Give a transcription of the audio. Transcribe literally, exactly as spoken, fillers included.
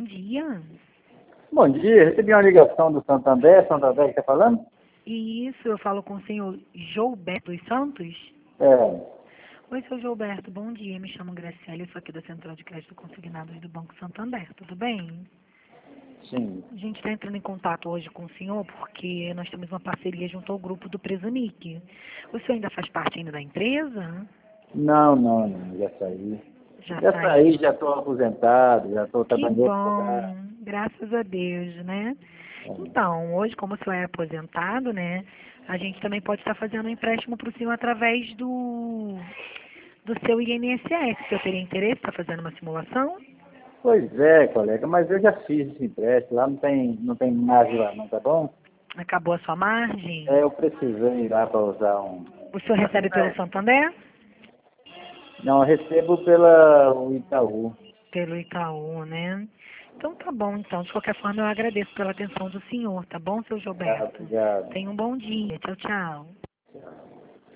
bom dia. Bom dia, recebi uma ligação do Santander, Santander que está falando? Isso, eu falo com o senhor Gilberto dos Santos. É, Oi, seu Gilberto, bom dia. Me chamo Graciela, eu sou aqui da Central de Crédito Consignados do Banco Santander, tudo bem? sim. A gente está entrando em contato hoje com o senhor porque nós temos uma parceria junto ao grupo do Presunic. O senhor ainda faz parte ainda da empresa? Não, não, não, já saí. Já Já saí, saiu? já estou aposentado, já estou Que trabalhando em outro lugar. bom, graças a Deus, né? É. Então, hoje, como o senhor é aposentado, né, a gente também pode estar fazendo um empréstimo para o senhor através do, do seu I N S S. O senhor teria interesse em estar fazendo uma simulação? Pois é, colega, mas eu já fiz esse empréstimo, lá não tem, não tem margem lá não, tá bom? Acabou a sua margem? É, eu precisei ir lá para usar um... O senhor recebe pelo Santander? Não, eu recebo pela o Itaú. Pelo Itaú, né? Então tá bom, então. De qualquer forma, eu agradeço pela atenção do senhor, tá bom, seu Tá, Gilberto? obrigado. Tenha um bom dia. Tchau, tchau. Tchau.